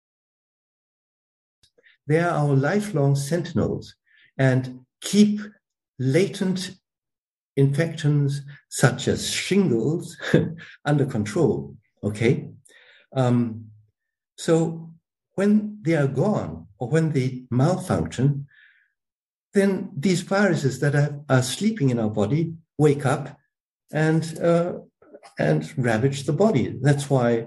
they are our lifelong sentinels and keep latent infections such as shingles under control, okay? Um, so when they are gone or when they malfunction, then these viruses that are, are sleeping in our body wake up and, uh, and ravage the body. That's why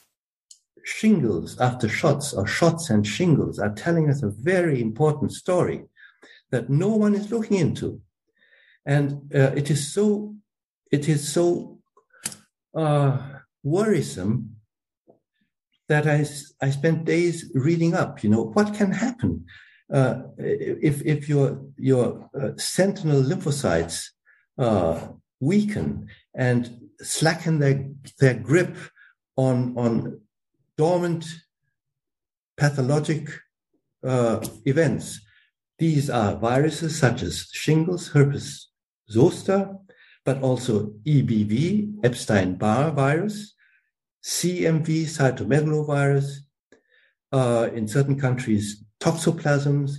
shingles after shots or shots and shingles are telling us a very important story that no one is looking into. And uh, it is so, it is so uh, worrisome that I, I spent days reading up, you know, what can happen uh, if, if your, your uh, sentinel lymphocytes uh, weaken and slacken their, their grip on, on dormant pathologic uh, events. These are viruses such as shingles, herpes zoster, but also E B V, Epstein-Barr virus, C M V, cytomegalovirus, uh, in certain countries, toxoplasms,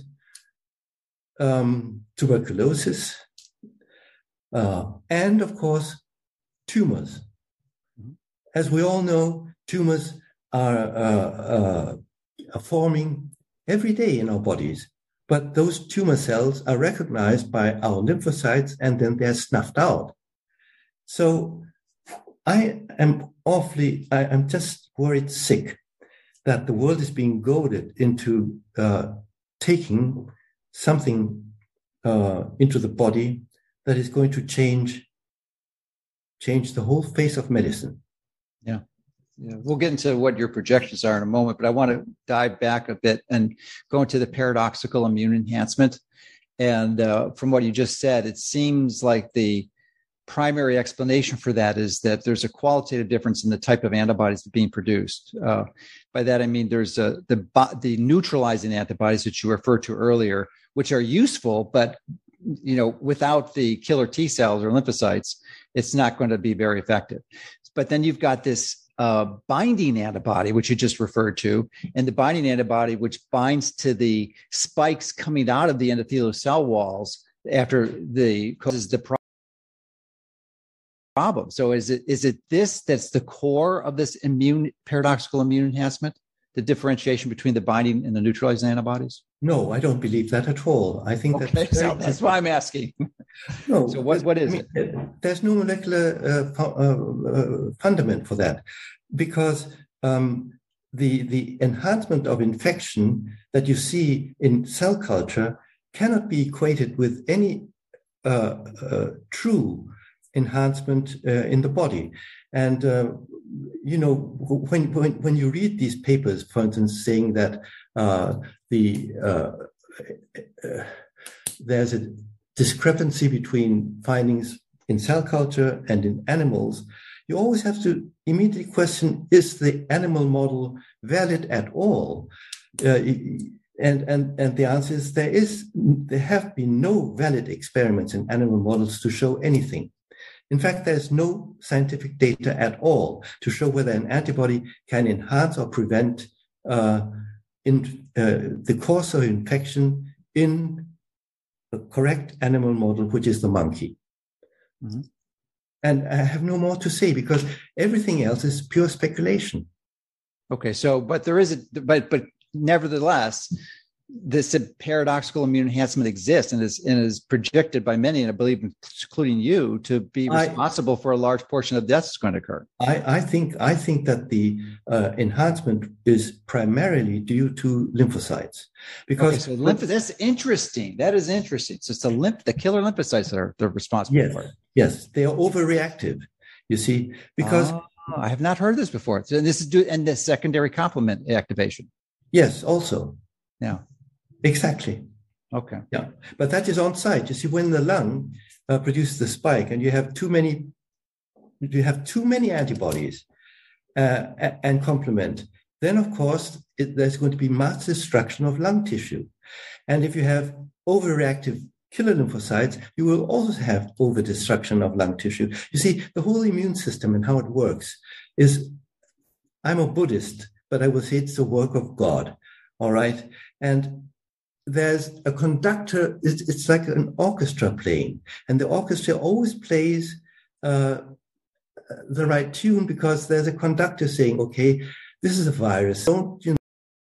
um, tuberculosis, uh, and of course, tumors. As we all know, tumors are, uh, uh, are forming every day in our bodies, but those tumor cells are recognized by our lymphocytes and then they're snuffed out. So I am awfully, I am just worried sick that the world is being goaded into uh, taking something uh, into the body that is going to change, change the whole face of medicine. Yeah. Yeah, we'll get into what your projections are in a moment, but I want to dive back a bit and go into the paradoxical immune enhancement. And uh, from what you just said, it seems like the primary explanation for that is that there's a qualitative difference in the type of antibodies that are being produced. Uh, by that, I mean there's a, the, the neutralizing antibodies that you referred to earlier, which are useful, but you know, without the killer T cells or lymphocytes, it's not going to be very effective. But then you've got this Uh, binding antibody, which you just referred to, and the binding antibody, which binds to the spikes coming out of the endothelial cell walls after the causes the problem. So is it is it this that's the core of this immune paradoxical immune enhancement, the differentiation between the binding and the neutralizing antibodies? No, I don't believe that at all. I think okay, that's so that's why I'm asking. No, so what what is I mean, it? There's no molecular uh, fu- uh, uh, fundament for that, because um, the the enhancement of infection that you see in cell culture cannot be equated with any uh, uh, true enhancement uh, in the body. And uh, you know, when, when when you read these papers, for instance, saying that uh, the uh, uh, there's a discrepancy between findings in cell culture and in animals, you always have to immediately question, is the animal model valid at all? Uh, and, and, and the answer is there is, there have been no valid experiments in animal models to show anything. In fact, there's no scientific data at all to show whether an antibody can enhance or prevent uh, in, uh, the course of infection in the correct animal model, which is the monkey. Mm-hmm. And I have no more to say because everything else is pure speculation. Okay, so but there is a but but nevertheless, this paradoxical immune enhancement exists and is and is predicted by many, and I believe including you, to be responsible I, for a large portion of deaths going to occur. I, I think I think that the uh, enhancement is primarily due to lymphocytes, because okay, so lymph that's interesting. That is interesting. So it's the lymph, the killer lymphocytes that are they're responsible yes, for it. Yes, they are overreactive. You see, because oh, I have not heard this before. So this is due and the secondary complement activation. Yes, also. Yeah. Exactly. Okay. Yeah, but that is on site. You see, when the lung uh, produces the spike, and you have too many, you have too many antibodies uh, and complement, then of course it, there's going to be mass destruction of lung tissue, and if you have overreactive killer lymphocytes, you will also have over destruction of lung tissue. You see, the whole immune system and how it works is. I'm a Buddhist, but I will say it's the work of God. All right, and there's a conductor, it's, it's like an orchestra playing, and the orchestra always plays uh, the right tune because there's a conductor saying, okay, this is a virus, don't, you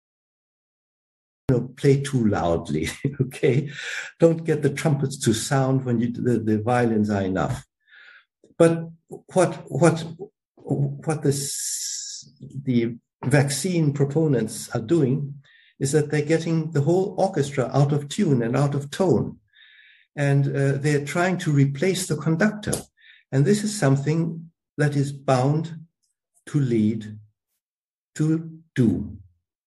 know, play too loudly, okay? Don't get the trumpets to sound when you, the, the violins are enough. But what, what, what this, the vaccine proponents are doing is that they're getting the whole orchestra out of tune and out of tone. And uh, they're trying to replace the conductor. And this is something that is bound to lead to doom.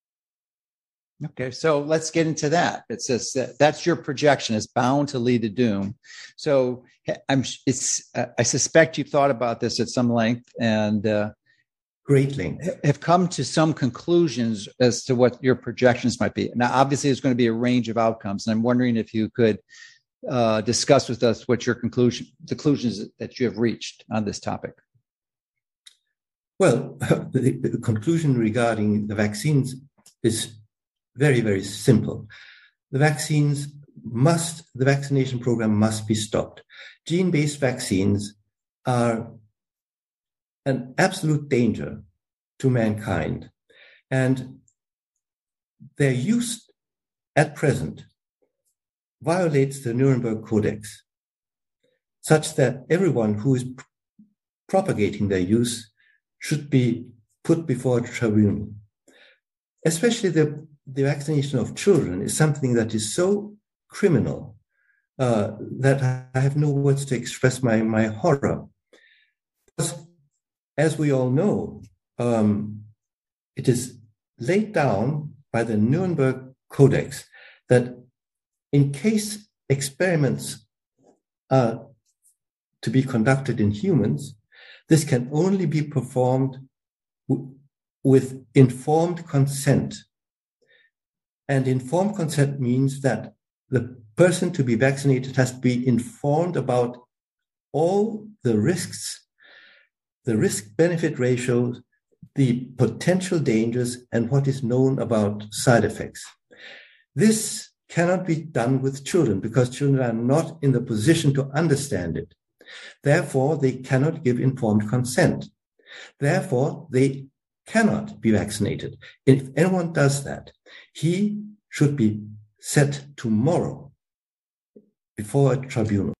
Okay, so let's get into that. It says that that's your projection is bound to lead to doom. So I'm, it's, uh, I suspect you've thought about this at some length and uh, great length. Have come to some conclusions as to what your projections might be. Now, obviously, there's going to be a range of outcomes, and I'm wondering if you could uh, discuss with us what your conclusion, conclusions that you have reached on this topic. Well, the, the conclusion regarding the vaccines is very, very simple. The vaccines must, the vaccination program must be stopped. Gene-based vaccines are an absolute danger to mankind. And their use at present violates the Nuremberg Codex, such that everyone who is pr- propagating their use should be put before a tribunal. Especially the, the vaccination of children is something that is so criminal uh, that I have no words to express my, my horror. Because as we all know, um, it is laid down by the Nuremberg Codex that in case experiments are to be conducted in humans, this can only be performed w- with informed consent. And informed consent means that the person to be vaccinated has to be informed about all the risks, the risk-benefit ratios, the potential dangers, and what is known about side effects. This cannot be done with children because children are not in the position to understand it. Therefore, they cannot give informed consent. Therefore, they cannot be vaccinated. If anyone does that, he should be set tomorrow before a tribunal.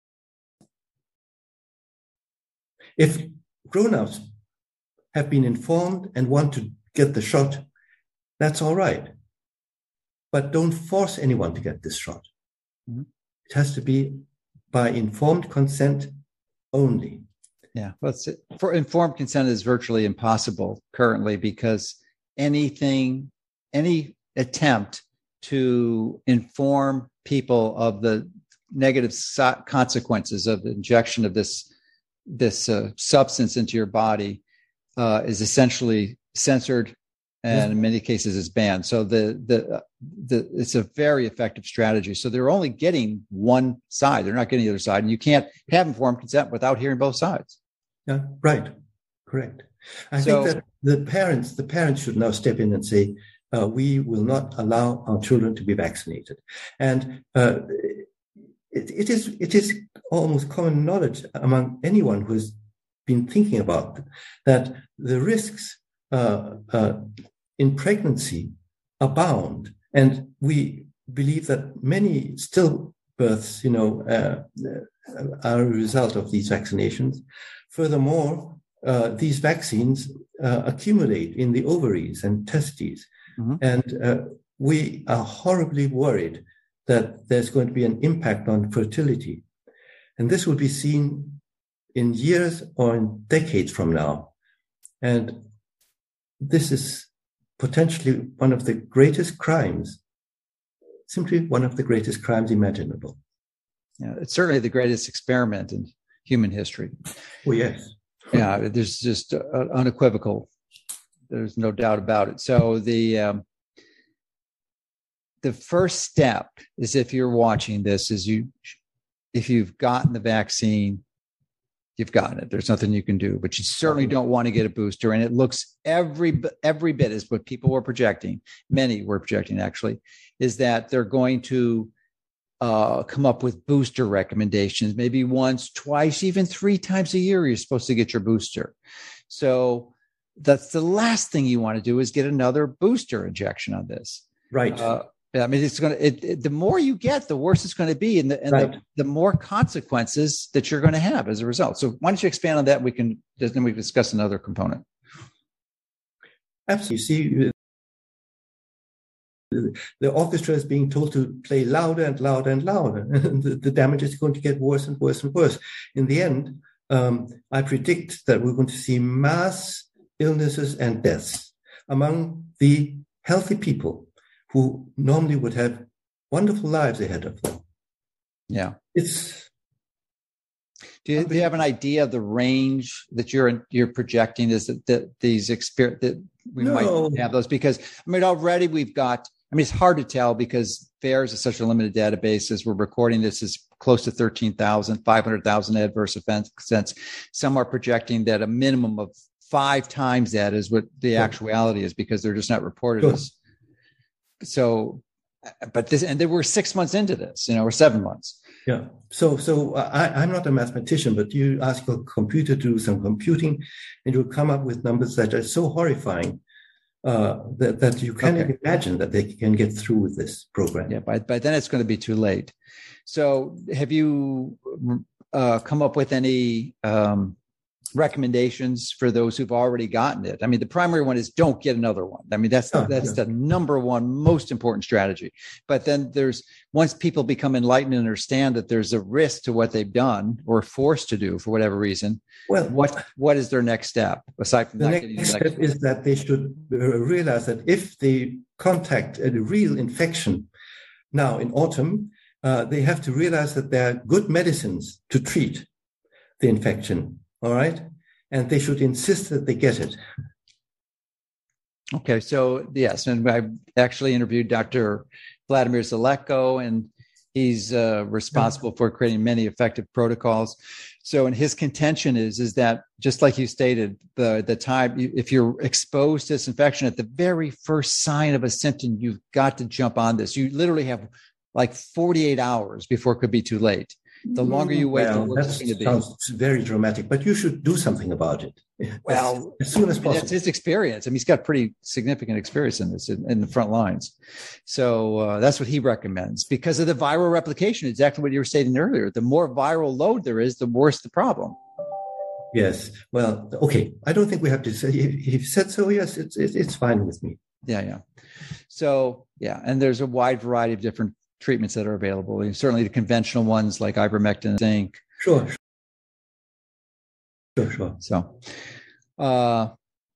If grown-ups have been informed and want to get the shot, that's all right. But don't force anyone to get this shot. Mm-hmm. It has to be by informed consent only. Yeah, well, it's, for informed consent is virtually impossible currently because anything, any attempt to inform people of the negative so- consequences of the injection of this this uh, substance into your body uh, is essentially censored, and in many cases is banned. So the the the it's a very effective strategy. So they're only getting one side; they're not getting the other side, and you can't have informed consent without hearing both sides. Yeah, right, correct. I so, think that the parents the parents should now step in and say, uh, we will not allow our children to be vaccinated, and uh, it, it is it is almost common knowledge among anyone who has been thinking about that the risks uh, uh, in pregnancy abound, and we believe that many stillbirths, you know, uh, are a result of these vaccinations. Furthermore, uh, these vaccines uh, accumulate in the ovaries and testes, mm-hmm. and uh, we are horribly worried that there's going to be an impact on fertility. And this will be seen in years or in decades from now. And this is potentially one of the greatest crimes, simply one of the greatest crimes imaginable. Yeah, it's certainly the greatest experiment in human history. Oh, yes. Yeah, there's just uh, unequivocal. There's no doubt about it. So the um, the first step is, if you're watching this, is you, if you've gotten the vaccine, you've gotten it. There's nothing you can do, but you certainly don't want to get a booster. And it looks every every bit as what people were projecting. Many were projecting, actually, is that they're going to uh, come up with booster recommendations, maybe once, twice, even three times a year. You're supposed to get your booster. So that's the last thing you want to do, is get another booster injection on this. Right. Uh, I mean, it's going to, it, it, the more you get, the worse it's going to be. And, the, and right. the, the more consequences that you're going to have as a result. So why don't you expand on that? We can, then we can discuss another component. Absolutely. You see, the, the orchestra is being told to play louder and louder and louder. And the, the damage is going to get worse and worse and worse. In the end, um, I predict that we're going to see mass illnesses and deaths among the healthy people who normally would have wonderful lives ahead of them. Yeah. It's. Do you, do you have an idea of the range that you're you're projecting? Is that, that these experience that we no. might have those? Because I mean, already we've got. I mean, it's hard to tell because VAERS is such a limited database. As we're recording this, is close to thirteen thousand, five hundred thousand adverse events. Some are projecting that a minimum of five times that is what the sure. actuality is, because they're just not reported sure. as. So, but this, and then we're six months into this, you know, or seven months. Yeah. So, so I, I'm not a mathematician, but you ask your computer to do some computing, and you'll come up with numbers that are so horrifying uh, that that you can't okay. imagine that they can get through with this program. Yeah. By by then it's going to be too late. So, have you uh, come up with any um, recommendations for those who've already gotten it? I mean, the primary one is don't get another one. I mean, that's the, that's the number one most important strategy. But then there's, once people become enlightened and understand that there's a risk to what they've done or forced to do for whatever reason, well, what what is their next step aside from the not next step? Is that they should realize that if they contact a real infection now in autumn, uh, they have to realize that there are good medicines to treat the infection. All right. And they should insist that they get it. Okay. So, yes. And I actually interviewed Doctor Vladimir Zelenko, and he's uh, responsible for creating many effective protocols. So, and his contention is, is that just like you stated, the, the time, if you're exposed to this infection at the very first sign of a symptom, you've got to jump on this. You literally have like forty-eight hours before it could be too late. The longer you wait, well, the worse it's going to be. Sounds very dramatic, but you should do something about it. Well, as, as soon as possible. That's his experience. I mean, he's got pretty significant experience in this, in, in the front lines. So uh, that's what he recommends because of the viral replication. Exactly what you were stating earlier. The more viral load there is, the worse the problem. Yes. Well, okay. I don't think we have to say. If he said so, yes, it's it's, it's fine with me. Yeah, yeah. So yeah, and there's a wide variety of different treatments that are available. And certainly the conventional ones like ivermectin, zinc. Sure. Sure, sure. So, uh,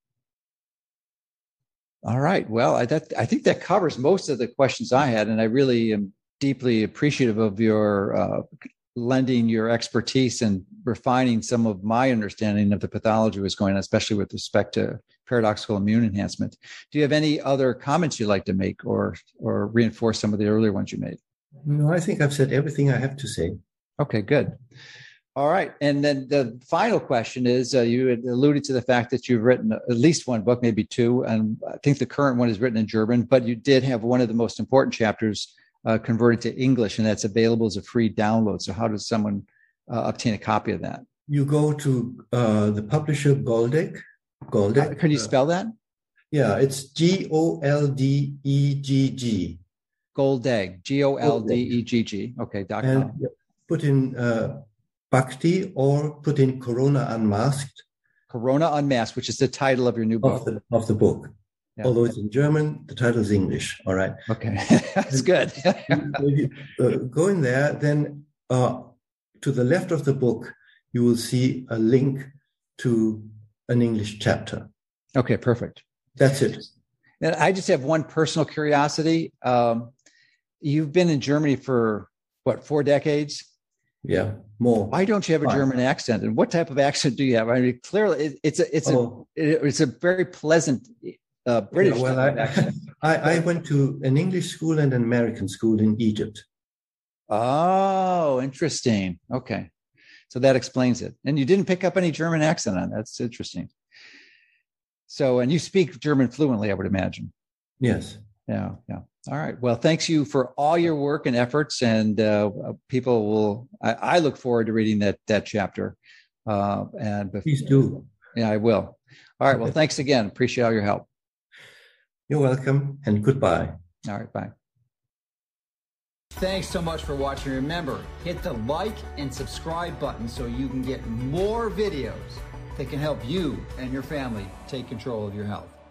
all right. Well, I, that, I think that covers most of the questions I had, and I really am deeply appreciative of your uh, lending your expertise and refining some of my understanding of the pathology was going on, especially with respect to paradoxical immune enhancement. Do you have any other comments you'd like to make or or reinforce some of the earlier ones you made? No, I think I've said everything I have to say. Okay, good. All right. And then the final question is, uh, you had alluded to the fact that you've written at least one book, maybe two, and I think the current one is written in German, but you did have one of the most important chapters uh, converted to English, and that's available as a free download. So how does someone uh, obtain a copy of that? You go to uh, the publisher Goldegg. Goldegg. Uh, can you spell that? Yeah, it's G O L D E G G. Goldegg, G O L D E G G. Okay, dot and com. Put in uh, Bhakti or put in Corona Unmasked. Corona Unmasked, which is the title of your new book. Of the, of the book. Yeah. Although it's in German, the title is English. All right. Okay, that's good. If you uh, go in there, then uh, to the left of the book, you will see a link to an English chapter. Okay, perfect. That's it. And I just have one personal curiosity. Um, you've been in Germany for, what, four decades? Yeah, more. Why don't you have a Fine. German accent? And what type of accent do you have? I mean, clearly, it, it's a it's oh. a it, it's a very pleasant uh, British yeah, well, type of I, accent. I, I went to an English school and an American school in Egypt. Oh, interesting. Okay, so that explains it. And you didn't pick up any German accent on that. That's interesting. So, and you speak German fluently, I would imagine. Yes. Yeah, yeah. All right. Well, thanks you for all your work and efforts, and uh, people will. I, I look forward to reading that that chapter. Uh, and before, please do. Yeah, I will. All right. Well, thanks again. Appreciate all your help. You're welcome, and goodbye. All right. Bye. Thanks so much for watching. Remember, hit the like and subscribe button so you can get more videos that can help you and your family take control of your health.